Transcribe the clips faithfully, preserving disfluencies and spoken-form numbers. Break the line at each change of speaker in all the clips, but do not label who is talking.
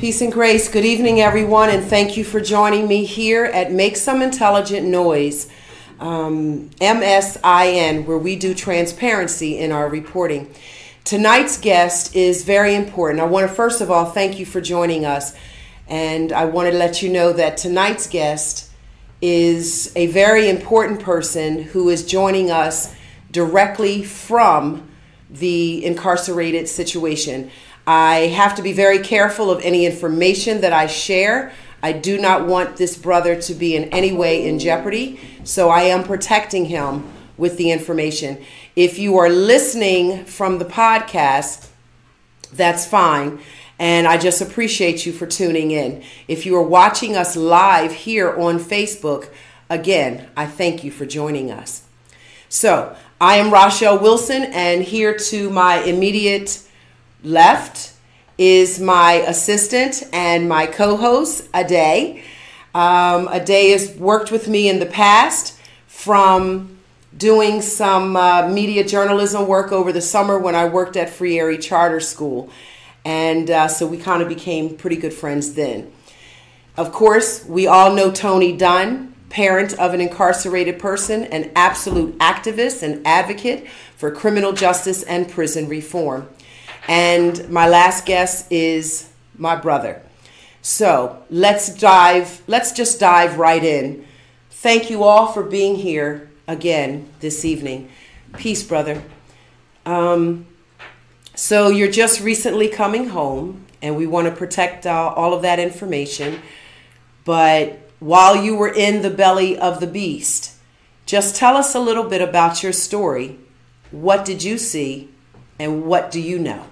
Peace and grace. Good evening, everyone, and thank you for joining me here at Make Some Intelligent Noise, um, M S I N, where we do transparency in our reporting. Tonight's guest is very important. I want to first of all thank you for joining us, and I want to let you know that tonight's guest is a very important person who is joining us directly from the incarcerated situation. I have to be very careful of any information that I share. I do not want this brother to be in any way in jeopardy, so I am protecting him with the information. If you are listening from the podcast, that's fine, and I just appreciate you for tuning in. If you are watching us live here on Facebook, again, I thank you for joining us. So, I am Rochelle Wilson, and here to my immediate left is my assistant and my co-host, Ade. Um, Ade has worked with me in the past from doing some uh, media journalism work over the summer when I worked at Free Erie Charter School. And uh, so we kind of became pretty good friends then. Of course, we all know Tony Dunn, parent of an incarcerated person, an absolute activist and advocate for criminal justice and prison reform. And my last guest is my brother. So let's dive, let's just dive right in. Thank you all for being here again this evening. Peace, brother. Um, so you're just recently coming home, and we want to protect uh, all of that information. But while you were in the belly of the beast, just tell us a little bit about your story. What did you see, and what do you know?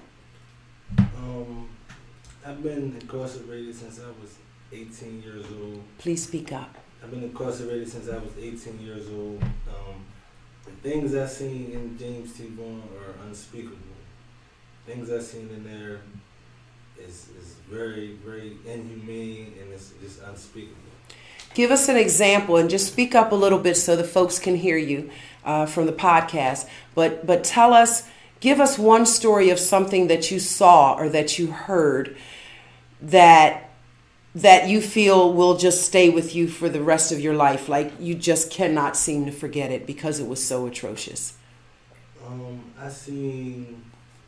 Um, I've been incarcerated since I was eighteen years old.
Please speak up.
I've been incarcerated since I was eighteen years old. Um, the things I've seen in James T. Vaughn are unspeakable. Things I've seen in there is, is very, very inhumane, and it's just unspeakable.
Give us an example, and just speak up a little bit so the folks can hear you uh, from the podcast. But but tell us, give us one story of something that you saw or that you heard that that you feel will just stay with you for the rest of your life. Like you just cannot seem to forget it because it was so atrocious.
Um, I seen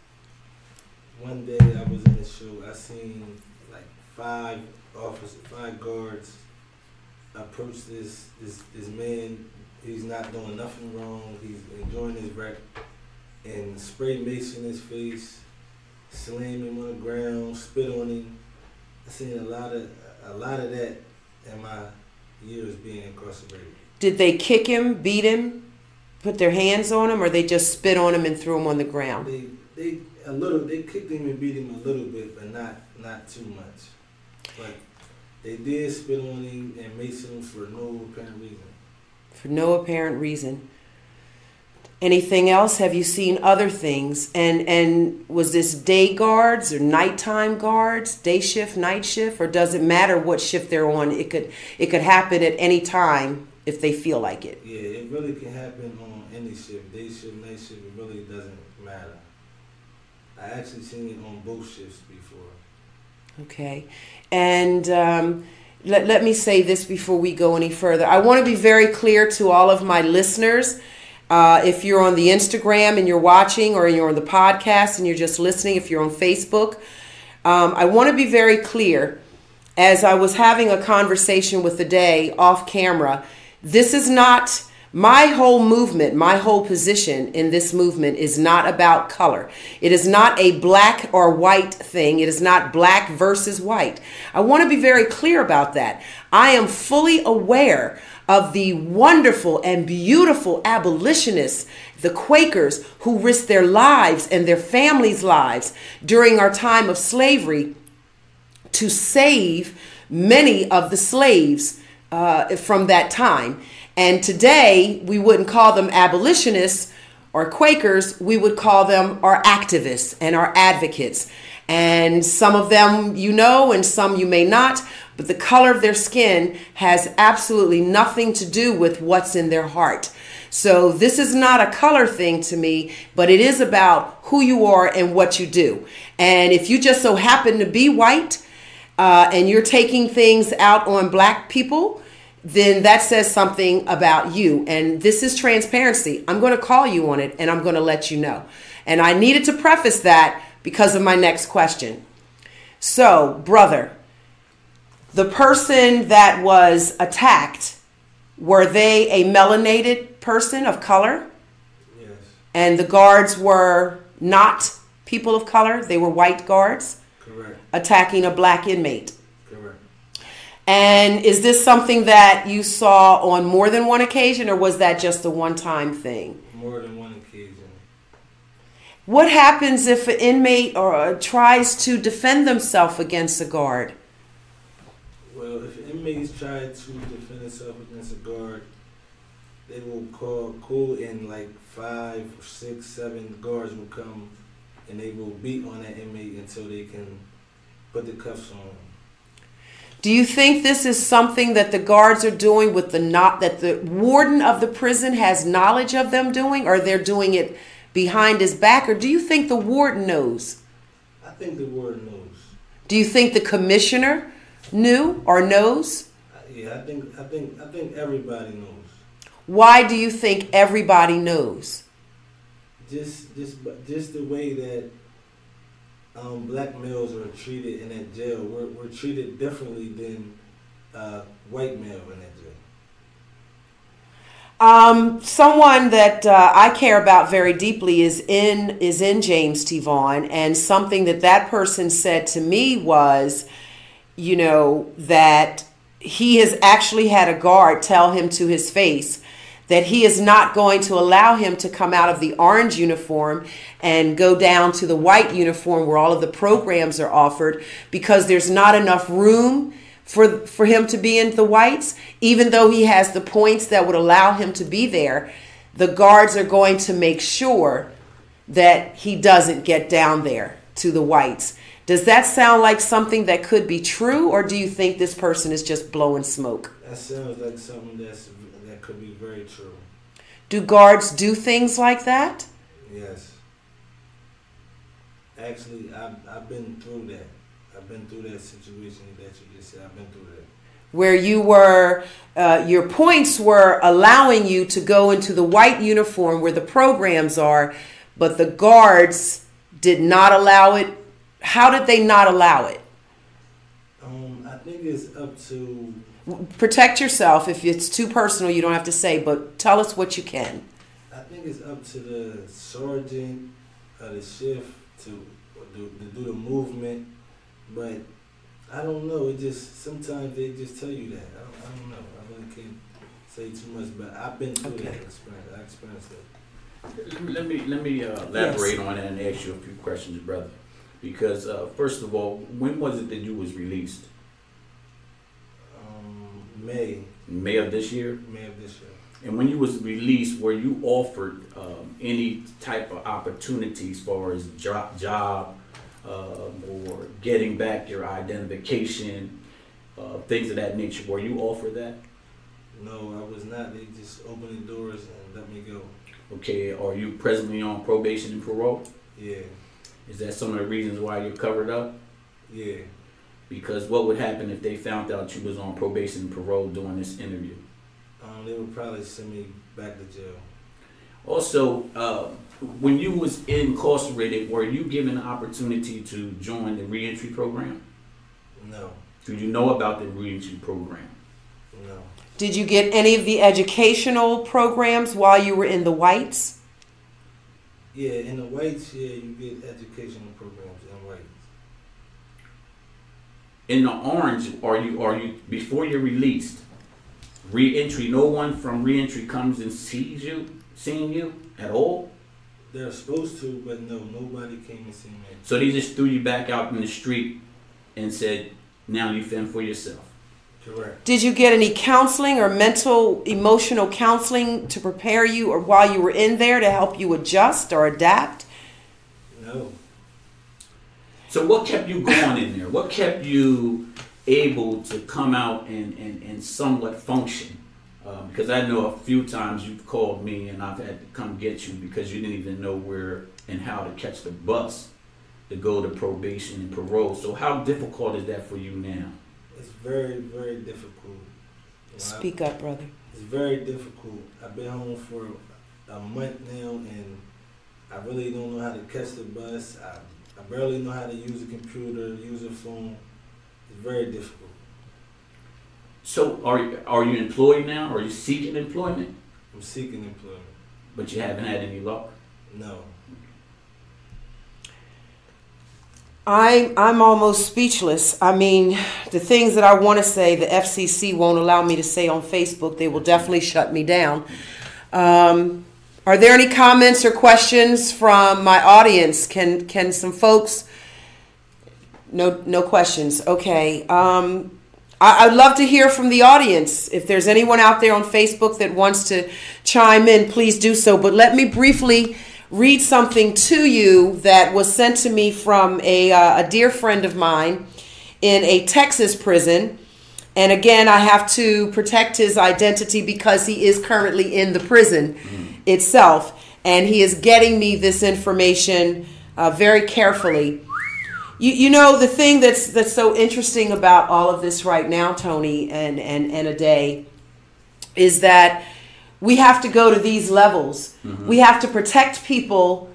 one day I was in the show. I seen like five officers, five guards approach this this this man. He's not doing nothing wrong. He's enjoying his rec, and spray mace in his face, slam him on the ground, spit on him. I seen a lot of a lot of that in my years being incarcerated.
Did they kick him, beat him, put their hands on him, or they just spit on him and threw him on the ground?
They they a little they kicked him and beat him a little bit, but not not too much. But they did spit on him and maced him for no apparent reason.
For no apparent reason. Anything else? Have you seen other things? And and was this day guards or nighttime guards, day shift, night shift, or does it matter what shift they're on? It could it could happen at any time if they feel like it.
Yeah, it really can happen on any shift, day shift, night shift. It really doesn't matter. I actually seen it on both shifts before.
Okay, and um, let let me say this before we go any further. I want to be very clear to all of my listeners. Uh, if you're on the Instagram and you're watching, or you're on the podcast and you're just listening, if you're on Facebook, um, I want to be very clear. As I was having a conversation with Ade off camera, this is not my whole movement. My whole position in this movement is not about color. It is not a black or white thing. It is not black versus white. I want to be very clear about that. I am fully aware of the wonderful and beautiful abolitionists, the Quakers, who risked their lives and their families' lives during our time of slavery to save many of the slaves uh, from that time. And today, we wouldn't call them abolitionists or Quakers. We would call them our activists and our advocates. And some of them you know, and some you may not. But the color of their skin has absolutely nothing to do with what's in their heart. So this is not a color thing to me, but it is about who you are and what you do. And if you just so happen to be white, uh, and you're taking things out on black people, then that says something about you. And this is transparency. I'm going to call you on it, and I'm going to let you know. And I needed to preface that because of my next question. So, brother, the person that was attacked, were they a melanated person of color?
Yes.
And the guards were not people of color? They were white guards?
Correct.
Attacking a black inmate?
Correct.
And is this something that you saw on more than one occasion, or was that just a one-time thing?
More than one occasion.
What happens if an inmate or uh, tries to defend themselves against a guard?
Well, if inmates try to defend themselves against a guard, they will call, call in like five, six, seven guards will come, and they will beat on that inmate until they can put the cuffs on them.
Do you think this is something that the guards are doing with the not that the warden of the prison has knowledge of them doing, or they're doing it behind his back, or do you think the warden knows?
I think the warden knows.
Do you think the commissioner knew or knows?
Yeah, I think I think I think everybody knows.
Why do you think everybody knows?
Just just just the way that um, black males are treated in that jail. We're we're treated differently than uh, white male in that jail.
Um, someone that uh, I care about very deeply is in is in James T. Vaughn, and something that that person said to me was, you know, that he has actually had a guard tell him to his face that he is not going to allow him to come out of the orange uniform and go down to the white uniform where all of the programs are offered, because there's not enough room for for him to be in the whites. Even though he has the points that would allow him to be there, the guards are going to make sure that he doesn't get down there to the whites. Does that sound like something that could be true, or do you think this person is just blowing smoke?
That sounds like something that's that could be very true.
Do guards do things like that?
Yes. Actually, I've I've been through that. I've been through that situation that you just said. I've been through that.
Where you were, uh, your points were allowing you to go into the white uniform where the programs are, but the guards did not allow it. How did they not allow it?
Um, I think it's up to...
Protect yourself. If it's too personal, you don't have to say, but tell us what you can.
I think it's up to the sergeant of the shift to, to, to do the movement, but I don't know. It just, sometimes they just tell you that. I don't, I don't know. I really can't say too much, but I've been through
Okay.
that experience. I experienced it.
Let me let me uh, elaborate on it and ask you a few questions, brother. Because uh, first of all, when was it that you was released?
Um, May,
May of this year.
May of this year.
And when you was released, were you offered um, any type of opportunities as far as job, job um, or getting back your identification, uh, things of that nature? Were you offered that?
No, I was not. They just opened the doors and let me go.
Okay, are you presently on probation and parole?
Yeah,
Is that some of the reasons why you're covered up?
yeah.
Because what would happen if they found out you was on probation and parole during this interview?
Um, they would probably send me back to jail.
Also, uh, when you was incarcerated, were you given an opportunity to join the reentry program?
No,
Do you know about the reentry program?
no.
Did you get any of the educational programs while you were in the whites?
Yeah, in the whites, yeah, you get educational programs in whites.
In the orange, are you are you before you're released? Reentry, no one from reentry comes and sees you, seeing you at all.
They're supposed to, but no, nobody came and seen me.
So they just threw you back out in the street and said, "Now you fend for yourself."
Correct.
Did you get any counseling or mental, emotional counseling to prepare you, or while you were in there to help you adjust or adapt?
No.
So what kept you going in there? What kept you able to come out and, and, and somewhat function? Uh, because I know a few times you've called me and I've had to come get you because you didn't even know where and how to catch the bus to go to probation and parole. So how difficult is that for you now?
It's very, very difficult.
Speak up, brother.
It's very difficult. I've been home for a month now, and I really don't know how to catch the bus. I, I barely know how to use a computer, use a phone. It's very difficult.
So are you, are you employed now? Are you seeking employment?
I'm seeking employment.
But you haven't had any luck?
No.
I, I'm almost speechless. I mean, the things that I want to say, the F C C won't allow me to say on Facebook. They will definitely shut me down. Um, are there any comments or questions from my audience? Can can some folks? No, no questions. Okay. Um, I, I'd love to hear from the audience. If there's anyone out there on Facebook that wants to chime in, please do so. But let me briefly read something to you that was sent to me from a, uh, a dear friend of mine in a Texas prison. And again, I have to protect his identity because he is currently in the prison mm. itself. And he is getting me this information uh, very carefully. You, you know, the thing that's that's so interesting about all of this right now, Tony and, and, and Ade, is that we have to go to these levels. Mm-hmm. We have to protect people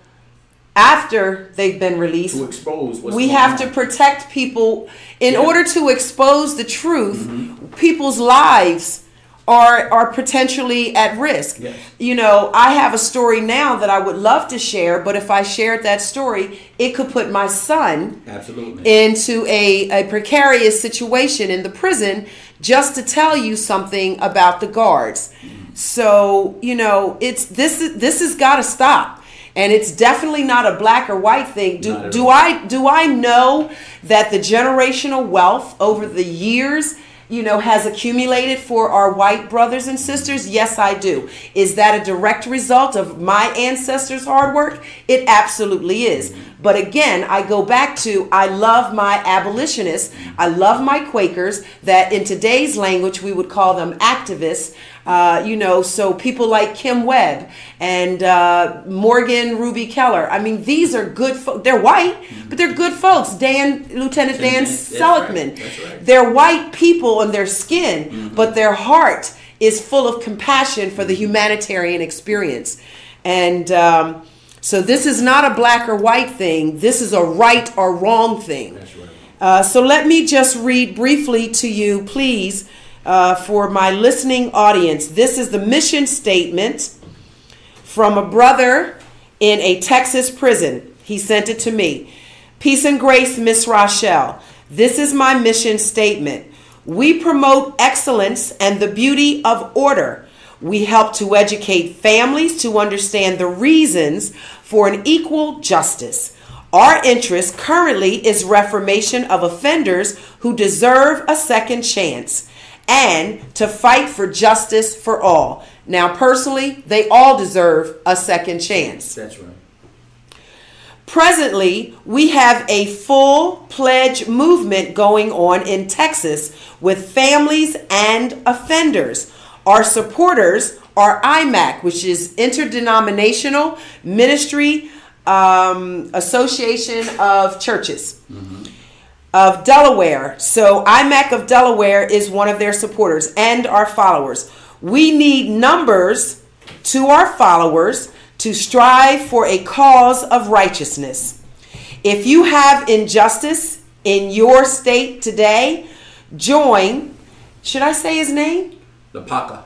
after they've been released.
To expose what's
we
going
have
on.
to protect people in
yeah.
order to expose the truth.
Mm-hmm.
People's lives are are potentially at risk.
Yes.
You know, I have a story now that I would love to share, but if I shared that story, it could put my son
Absolutely.
into a, a precarious situation in the prison just to tell you something about the guards. Mm-hmm. So, you know, it's this this has got to stop. And it's definitely not a black or white thing. Do do I do I know that the generational wealth over the years, you know, has accumulated for our white brothers and sisters? Yes, I do. Is that a direct result of my ancestors' hard work? It absolutely is. But again, I go back to, I love my abolitionists. I love my Quakers that in today's language, we would call them activists. Uh, you know, so people like Kim Webb and uh, Morgan Ruby Keller. I mean, these are good folks. They're white, but they're good folks. Dan, Lieutenant Dan Seligman.
Right. That's right.
They're white people in their skin,
mm-hmm.
but their heart is full of compassion for the humanitarian experience. And um, so this is not a black or white thing. This is a right or wrong thing.
That's right.
Uh, so let me just read briefly to you, please, Uh, for my listening audience. This is the mission statement from a brother in a Texas prison. He sent it to me. Peace and grace, Miss Rochelle. This is my mission statement. We promote excellence and the beauty of order. We help to educate families to understand the reasons for an equal justice. Our interest currently is reformation of offenders who deserve a second chance, and to fight for justice for all. Now, personally, they all deserve a second chance.
That's right.
Presently, we have a full pledge movement going on in Texas with families and offenders. Our supporters are I M A C, which is Interdenominational Ministry um, Association of Churches. Mm-hmm. Of Delaware. So I M A C of Delaware is one of their supporters and our followers. We need numbers to our followers to strive for a cause of righteousness. If you have injustice in your state today, join, should I say his name?
LaPaca.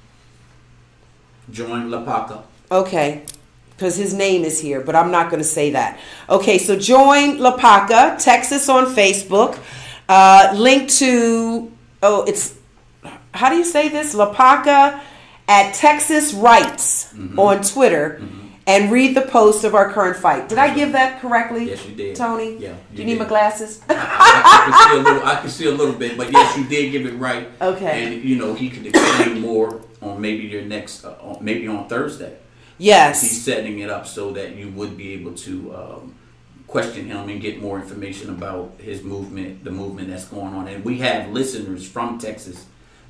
Join LaPaca.
Okay. Because his name is here, but I'm not going to say that. Okay, so join LaPaca, Texas on Facebook. Uh, link to, oh, it's, how do you say this? LaPaca at Texas Rights mm-hmm. on Twitter. Mm-hmm. And read the post of our current fight. Did I give that correctly?
Yes, you did.
Tony?
Yeah.
Do you need did. my glasses?
I, I, can see a little, I can see a little bit, but yes, you did give it right.
Okay.
And, you know, he could explain more on maybe your next, uh, maybe on Thursday.
Yes.
He's setting it up so that you would be able to um, question him and get more information about his movement, the movement that's going on. And we have listeners from Texas,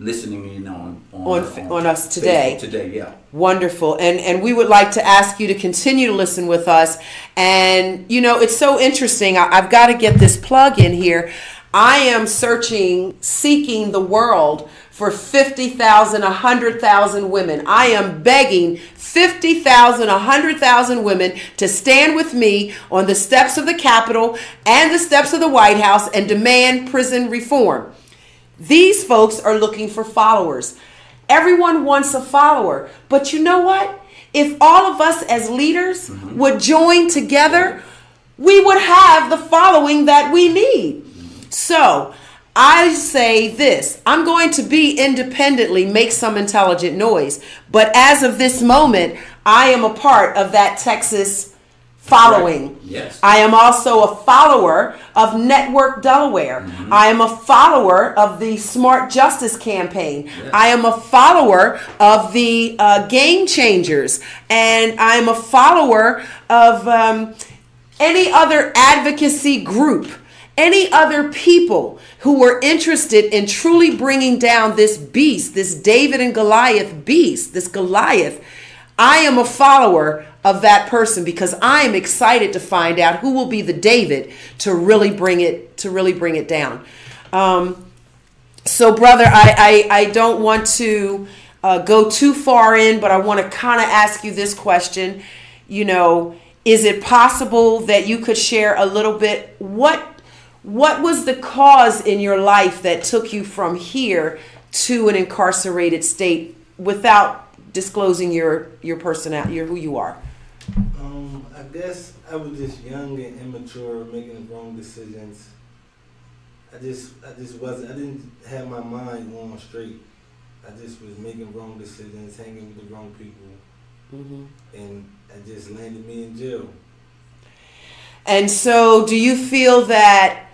listening in on on,
on,
on,
on us today.
Facebook today, yeah.
Wonderful. And and we would like to ask you to continue to listen with us. And, you know, it's so interesting. I, I've got to get this plug in here. I am searching, seeking the world for fifty thousand, one hundred thousand women. I am begging fifty thousand, one hundred thousand women to stand with me on the steps of the Capitol and the steps of the White House and demand prison reform. These folks are looking for followers. Everyone wants a follower. But you know what? If all of us as leaders mm-hmm. would join together, we would have the following that we need. So I say this, I'm going to be independently make some intelligent noise. But as of this moment, I am a part of that Texas following.
Right. Yes.
I am also a follower of Network Delaware. Mm-hmm. I am a follower of the Smart Justice Campaign. Yes. I am a follower of the uh, Game Changers. And I am a follower of um, any other advocacy group, any other people who were interested in truly bringing down this beast, this David and Goliath beast, this Goliath. I am a follower of that person because I am excited to find out who will be the David to really bring it to really bring it down. Um, so, brother, I, I, I don't want to uh, go too far in, but I want to kind of ask you this question. You know, is it possible that you could share a little bit what what was the cause in your life that took you from here to an incarcerated state without disclosing your your personality, your who you are?
Um, I guess I was just young and immature, making wrong decisions. I just, I just wasn't. I didn't have my mind on straight. I just was making wrong decisions, hanging with the wrong people, mm-hmm. and it just landed me in jail.
And so, do you feel that?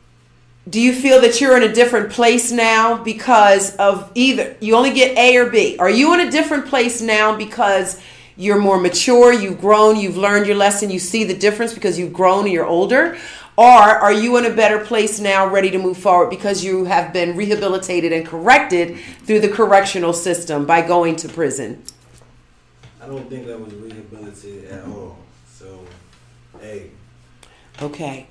Do you feel that you're in a different place now because of either you only get A or B? Are you in a different place now because you're more mature, you've grown, you've learned your lesson, you see the difference because you've grown and you're older? Or are you in a better place now ready to move forward because you have been rehabilitated and corrected through the correctional system by going to prison?
I don't think I was rehabilitated at all. So, hey.
Okay.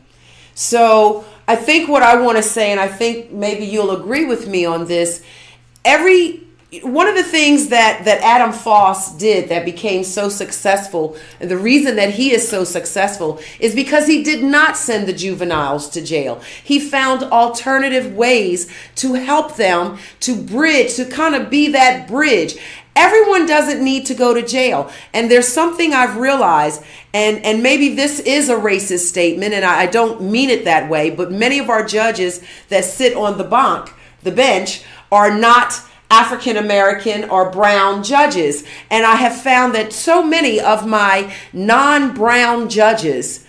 So I think what I want to say, and I think maybe you'll agree with me on this, every one of the things that, that Adam Foss did that became so successful, and the reason that he is so successful is because he did not send the juveniles to jail. He found alternative ways to help them to bridge, to kind of be that bridge. Everyone doesn't need to go to jail. And there's something I've realized, and, and maybe this is a racist statement, and I, I don't mean it that way, but many of our judges that sit on the bank, the bench, are not African American or brown judges. And I have found that so many of my non-brown judges,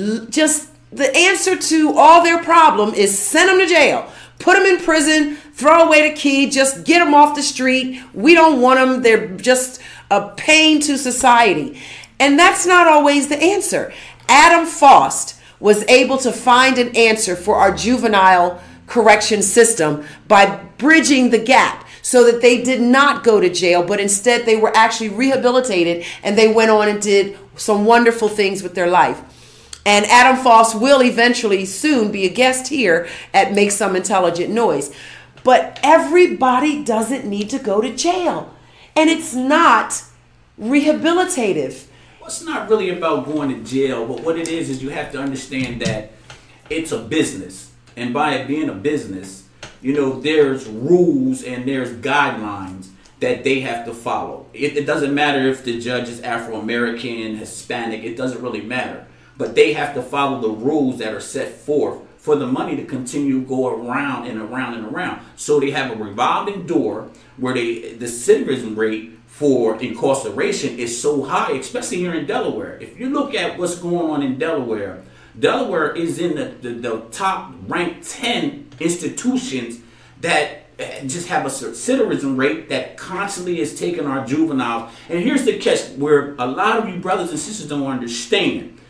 just the answer to all their problem is send them to jail. Put them in prison, throw away the key, just get them off the street. We don't want them. They're just a pain to society. And that's not always the answer. Adam Foss was able to find an answer for our juvenile correction system by bridging the gap so that they did not go to jail, but instead they were actually rehabilitated and they went on and did some wonderful things with their life. And Adam Foss will eventually soon be a guest here at Make Some Intelligent Noise. But everybody doesn't need to go to jail. And it's not rehabilitative.
Well, it's not really about going to jail, but what it is is you have to understand that it's a business. And by it being a business, you know, there's rules and there's guidelines that they have to follow. It, it doesn't matter if the judge is Afro-American, Hispanic, it doesn't really matter. But they have to follow the rules that are set forth for the money to continue to go around and around and around. So they have a revolving door where they the citizen rate for incarceration is so high, especially here in Delaware. If you look at what's going on in Delaware, Delaware is in the, the, the top ranked ten institutions that just have a citizen rate that constantly is taking our juveniles. And here's the catch where a lot of you brothers and sisters don't understand.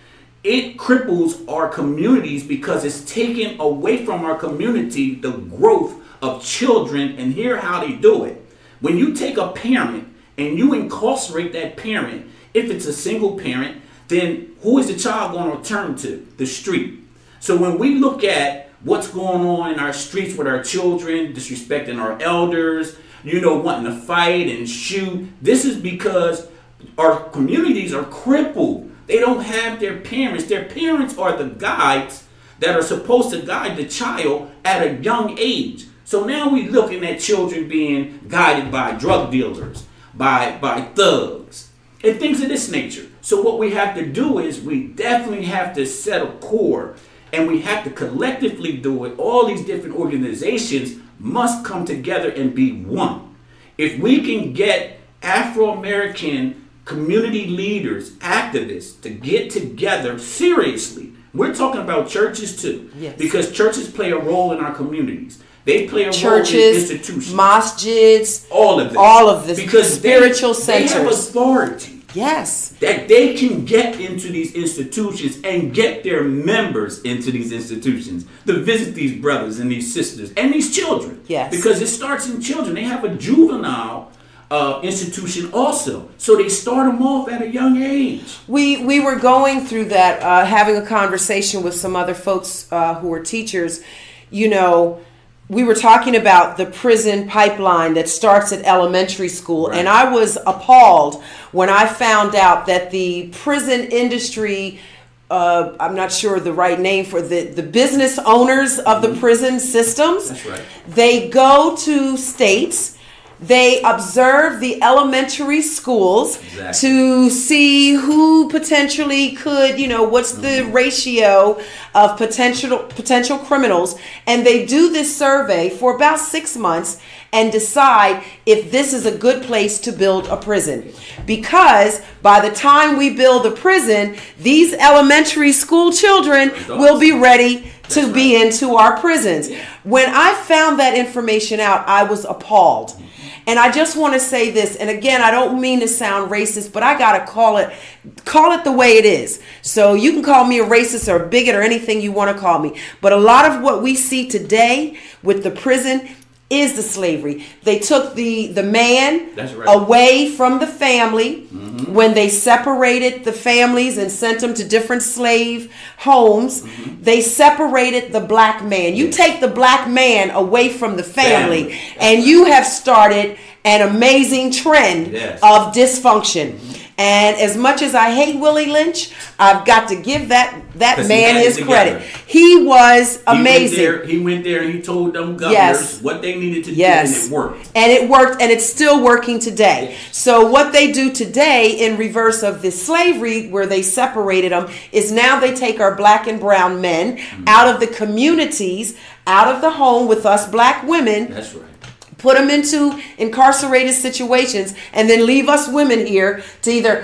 it cripples our communities because it's taking away from our community the growth of children. And hear how they do it. When you take a parent and you incarcerate that parent, if it's a single parent, then who is the child going to return to? The street. So when we look at what's going on in our streets with our children, disrespecting our elders, you know, wanting to fight and shoot, this is because our communities are crippled. They don't have their parents. Their parents are the guides that are supposed to guide the child at a young age. So now we're looking at children being guided by drug dealers, by, by thugs, and things of this nature. So what we have to do is we definitely have to set a core, and we have to collectively do it. All these different organizations must come together and be one. If we can get Afro-American community leaders, activists, to get together seriously, we're talking about churches too,
yes.
because churches play a role in our communities. They play a
churches,
role in institutions,
masjids,
all of this,
all of this,
because
spiritual
they,
centers.
They have authority.
Yes.
That they can get into these institutions and get their members into these institutions to visit these brothers and these sisters and these children.
Yes.
Because it starts in children. They have a juvenile uh, institution also. So they start them off at a young age.
We we were going through that, uh, having a conversation with some other folks uh, who are teachers. You know, we were talking about the prison pipeline that starts at elementary school. Right. And I was appalled when I found out that the prison industry, uh, I'm not sure the right name for the, the business owners of the prison systems.
That's right.
They go to states. They observe the elementary schools exactly. to see who potentially could, you know, what's the mm-hmm. ratio of potential potential criminals. And they do this survey for about six months and decide if this is a good place to build a prison. Because by the time we build a prison, these elementary school children will be ready to That's be right. into our prisons. Yeah. When I found that information out, I was appalled. And I just want to say this, and again, I don't mean to sound racist, but I got to call it, call it the way it is. So you can call me a racist or a bigot or anything you want to call me. But a lot of what we see today with the prison is the slavery. They took the, the man That's right. away from the family mm-hmm. when they separated the families and sent them to different slave homes. Mm-hmm. They separated the black man. You yes. take the black man away from the family, family. and right. you have started an amazing trend yes. of dysfunction. Mm-hmm. And as much as I hate Willie Lynch, I've got to give that, that man his credit. He was amazing.
He went, there, he went there and he told them governors yes. what they needed to
yes.
do, and it worked.
And it worked, and it's still working today. Yes. So what they do today in reverse of this slavery where they separated them is now they take our black and brown men mm-hmm. out of the communities, out of the home with us black women.
That's right.
Put them into incarcerated situations and then leave us women here to either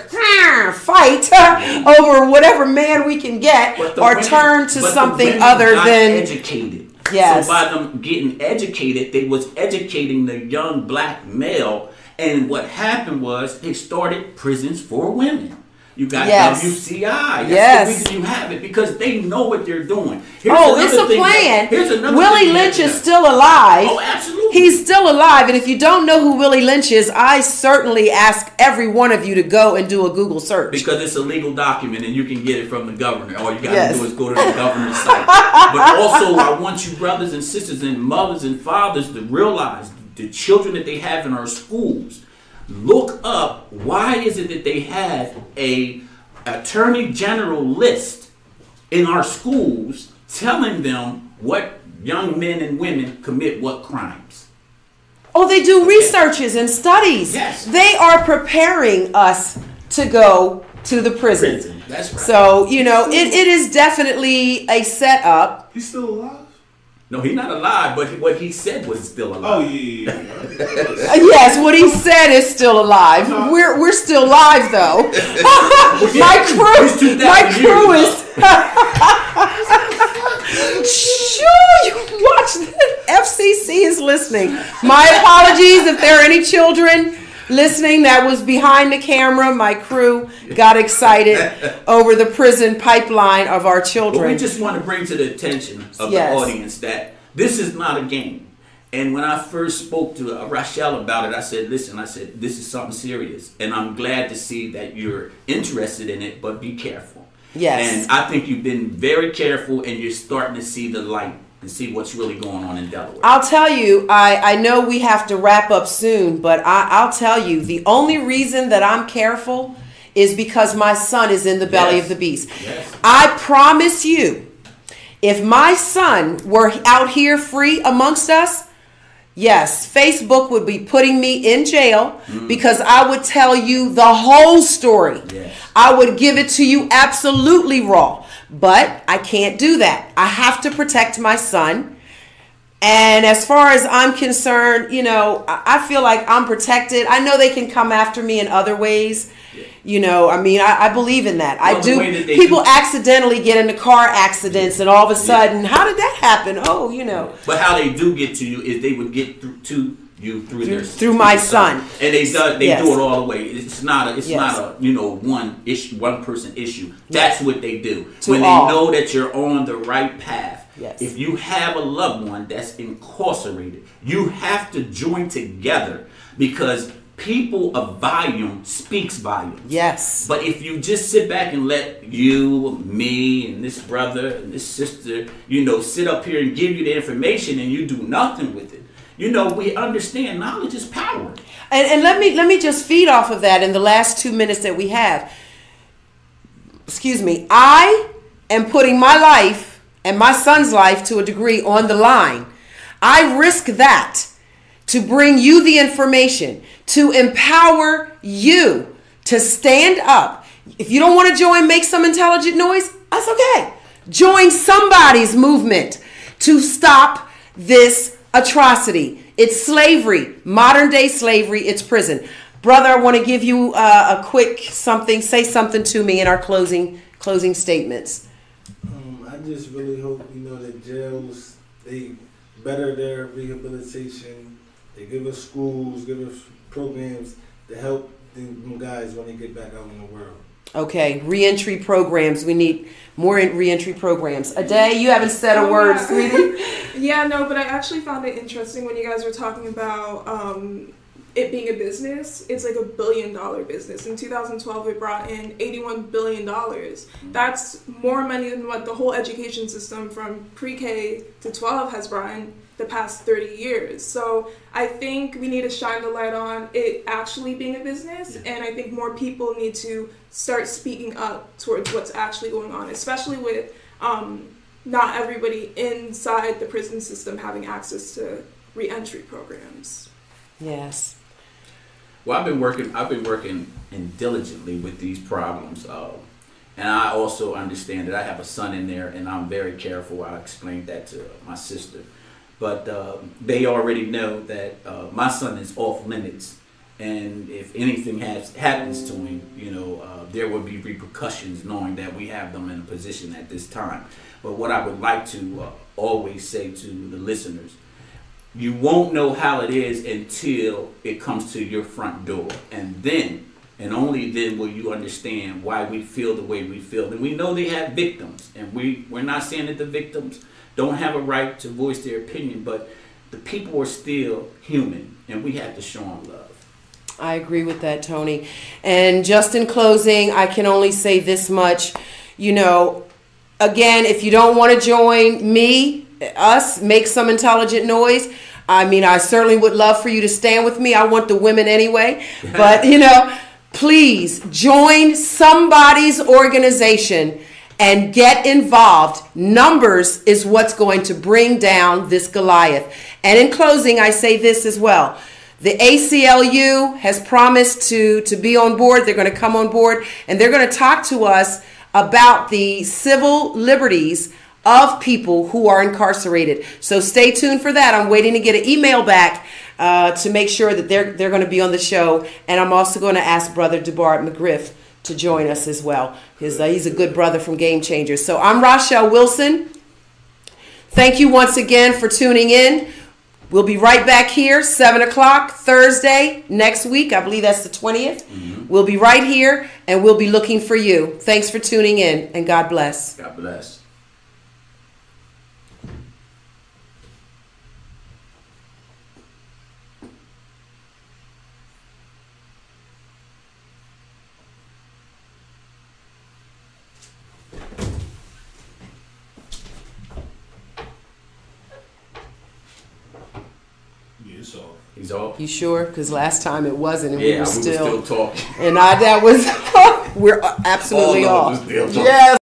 fight over whatever man we can get or
women,
turn to something other than
educated.
Yes.
So by them getting educated, they was educating the young black male, and what happened was they started prisons for women. You got yes. W C I. That's
yes.
the reason you have it, because they know what they're doing.
Here's oh, it's a plan. That, here's another Willie Lynch is still alive.
Oh, absolutely.
He's still alive. And if you don't know who Willie Lynch is, I certainly ask every one of you to go and do a Google search.
Because it's a legal document and you can get it from the governor. All you got to yes. do is go to the governor's site. But also, I want you brothers and sisters and mothers and fathers to realize the children that they have in our schools. Look up, why is it that they have a attorney general list in our schools telling them what young men and women commit what crimes?
Oh, they do researches and studies.
Yes.
They are preparing us to go to the prison.
prison. That's right.
So, you know, it, it is definitely a setup.
He's still alive?
No, he's not alive, but what he said was still alive.
Oh, yeah, yeah, yeah.
Yes, what he said is still alive. Uh-huh. We're we're still live, though. my crew, my crew is... Sure, you watch that. F C C is listening. My apologies if there are any children listening that was behind the camera. My crew got excited over the prison pipeline of our children.
But we just want to bring to the attention of
Yes.
the audience that this is not a game. And when I first spoke to uh, Rachelle about it, I said, listen, I said, this is something serious. And I'm glad to see that you're interested in it, but be careful.
Yes.
And I think you've been very careful, and you're starting to see the light and see what's really going on in Delaware.
I'll tell you, I, I know we have to wrap up soon, but I, I'll tell you, the only reason that I'm careful is because my son is in the belly
Yes.
of the beast.
Yes.
I promise you, if my son were out here free amongst us, yes, Facebook would be putting me in jail mm. because I would tell you the whole story.
Yes.
I would give it to you absolutely raw. But I can't do that. I have to protect my son. And as far as I'm concerned, you know, I feel like I'm protected. I know they can come after me in other ways. Yeah. You know, I mean, I, I believe in that. Well, I do. That people do. accidentally get into car accidents and all of a sudden, yeah. how did that happen? Oh, you know.
But how they do get to you is they would get through to you through their
through my son.
son, and they do, they
yes.
do it all the way. It's not a, it's
yes.
not a you know one issue, one person issue. That's yes. what they do
to
when
all.
they know that you're on the right path.
Yes.
If you have a loved one that's incarcerated, you have to join together because people of volume speaks volumes.
Yes.
But if you just sit back and let you, me, and this brother and this sister, you know, sit up here and give you the information and you do nothing with it. You know, we understand knowledge is power.
And, and let me let me just feed off of that in the last two minutes that we have. Excuse me. I am putting my life and my son's life to a degree on the line. I risk that to bring you the information, to empower you to stand up. If you don't want to join Make Some Intelligent Noise, that's okay. Join somebody's movement to stop this atrocity. It's slavery, modern day slavery. It's prison. Brother, I want to give you uh, a quick something. Say something to me in our closing closing statements.
Um, I just really hope you know that jails they better their rehabilitation. They give us schools, give us programs to help them guys when they get back out in the world.
Okay, reentry programs. We need more reentry programs. Aday, you haven't said a word,
yeah.
sweetie.
Yeah, no, but I actually found it interesting when you guys were talking about um, it being a business. It's like a billion dollar business. In two thousand twelve, it brought in eighty-one billion dollars. That's more money than what the whole education system from pre-K to twelve has brought in the past thirty years. So I think we need to shine the light on it actually being a business, yeah. and I think more people need to start speaking up towards what's actually going on, especially with um, not everybody inside the prison system having access to re-entry programs.
Yes.
Well, I've been working. I've been working and diligently with these problems, uh, and I also understand that I have a son in there, and I'm very careful. I explained that to my sister. But uh, they already know that uh, my son is off limits, and if anything has happens to him, you know, uh, there will be repercussions knowing that we have them in a position at this time. But what I would like to uh, always say to the listeners, you won't know how it is until it comes to your front door, and then, and only then will you understand why we feel the way we feel. And we know they have victims, and we, we're not saying that the victims don't have a right to voice their opinion, but the people are still human, and we have to show them love.
I agree with that, Tony. And just in closing, I can only say this much. You know, again, if you don't want to join me, us, Make Some Intelligent Noise, I mean, I certainly would love for you to stand with me. I want the women anyway. But, you know, please join somebody's organization and get involved. Numbers is what's going to bring down this Goliath. And in closing, I say this as well. The A C L U has promised to, to be on board. They're going to come on board, and they're going to talk to us about the civil liberties of people who are incarcerated. So stay tuned for that. I'm waiting to get an email back uh, to make sure that they're, they're going to be on the show. And I'm also going to ask Brother DeBart McGriff to join us as well. He's, uh, he's a good brother from Game Changers. So I'm Rachelle Wilson. Thank you once again for tuning in. We'll be right back here, seven o'clock, Thursday, next week. I believe that's the twentieth. Mm-hmm. We'll be right here, and we'll be looking for you. Thanks for tuning in, and God bless.
God bless. He's off.
You sure? Because last time it wasn't, and
yeah,
we were still,
we were still talking.
And I that was we're absolutely
All
off.
of us still talking.
Yes.